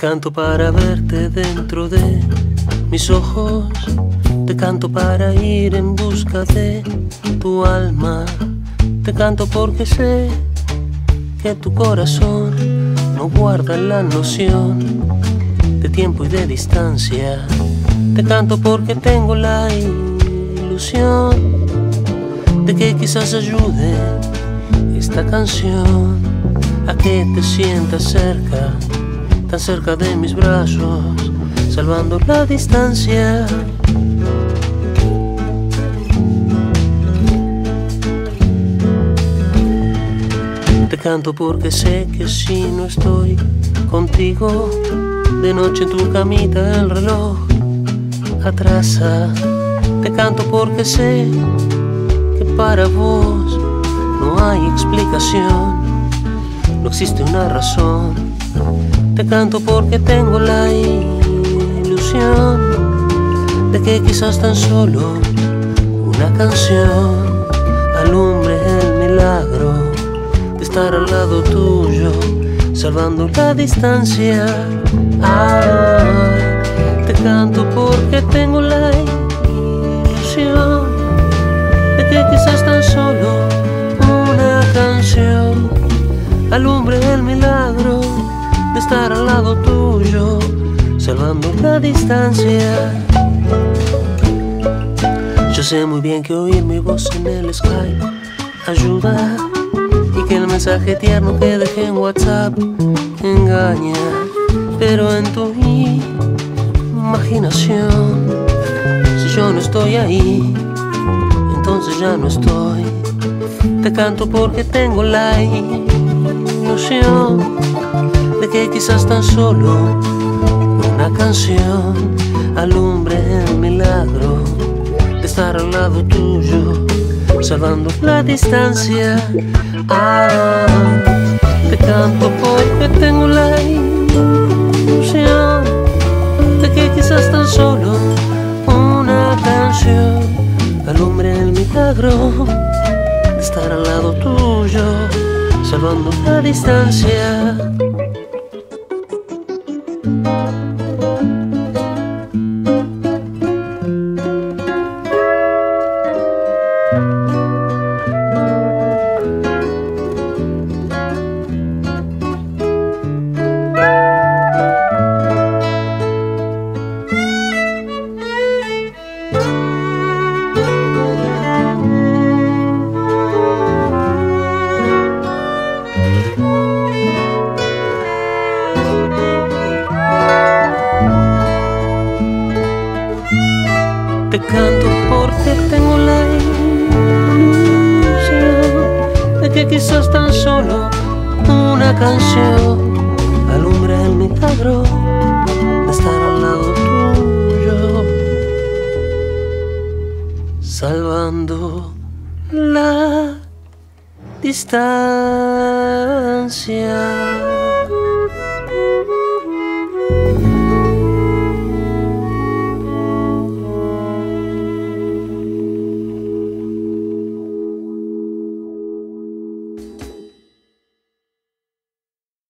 canto para verte dentro de mis ojos, te canto para ir en busca de tu alma, te canto porque sé que tu corazón no guarda la noción de tiempo y de distancia. Te canto porque tengo la ilusión de que quizás ayude esta canción a que te sientas cerca, tan cerca de mis brazos, salvando la distancia. Te canto porque sé que si no estoy contigo, de noche en tu camita el reloj atrasa. Te canto porque sé que para vos no hay explicación, no existe una razón. Te canto porque tengo la ilusión de que quizás tan solo una canción alumbre el milagro de estar al lado tuyo, salvando la distancia. Ay, te canto porque tengo la ilusión de que quizás tan solo una canción alumbre el milagro de estar al lado tuyo, salvando la distancia. Yo sé muy bien que oír mi voz en el Skype ayuda, y que el mensaje tierno que dejé en WhatsApp engaña, pero en tu imaginación, si yo no estoy ahí, entonces ya no estoy. Te canto porque tengo la ilusión de que quizás tan solo una canción alumbre el milagro de estar al lado tuyo, salvando la distancia. Ah, te canto porque tengo la ilusión de que quizás tan solo una canción alumbre el milagro de estar al lado tuyo, salvando la distancia. Te canto porque tengo la ilusión de que quizás tan solo una canción alumbre el milagro de estar al lado tuyo, salvando la distancia.